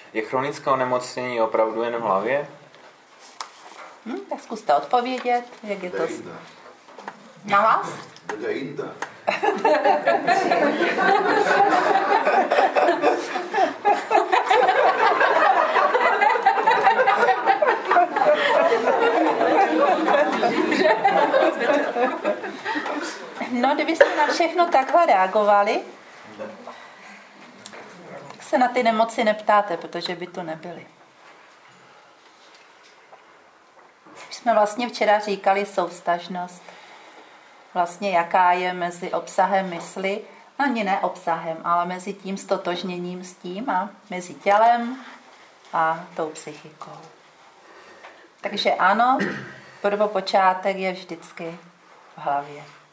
Je chronické onemocnění opravdu jen v hlavě? Tak zkuste odpovědět, jak je to. Na vás? Kde jinde? No, kdybyste na všechno takhle reagovali, tak se na ty nemoci neptáte, protože by tu nebyly. Už jsme vlastně včera říkali souvztažnost. Vlastně jaká je mezi obsahem mysli, ani ne obsahem, ale mezi tím stotožněním s tím a mezi tělem a tou psychikou. Takže ano, prvopočátek je vždycky v hlavě.